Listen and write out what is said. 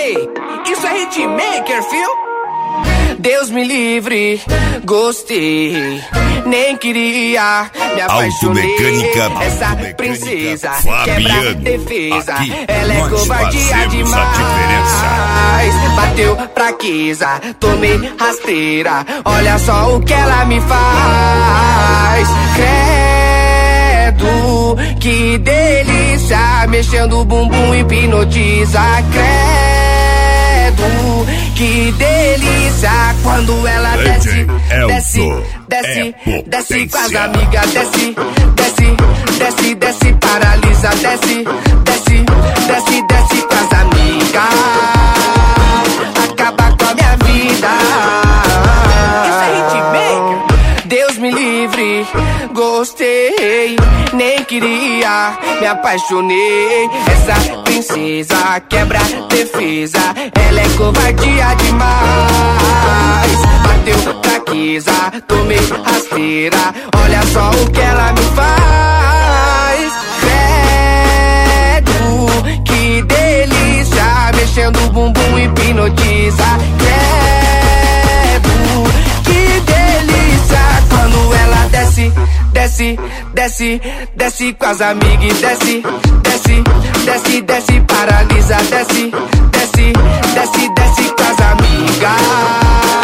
Ei, isso é hitmaker, fio? Deus me livre, gostei, nem queria, me apaixonei. Essa princesa quebra defesa, ela é covardia demais. Bateu fraqueza, tomei rasteira, olha só o que ela me faz. Credo, que delícia, mexendo o bumbum hipnotiza. Credo, que delícia, quando ela desce, desce, desce, desce com as amigas, desce, desce, desce, desce, paralisa, desce, desce, desce, desce com as amigas, acaba com a minha vida. Isso é hitmaker. Deus me livre, gostei, nem queria, me apaixonei. Essa princesa quebra defesa, ela é covardia demais. Bateu fraqueza, tomei rasteira, olha só o que ela me faz. Credo, que delícia, mexendo o bumbum hipnotiza. Credo, que delícia, quando ela desce, desce, desce, desce com as amigas, desce, desce, desce, desce, paralisa, desce, desce, desce, desce com as amigas.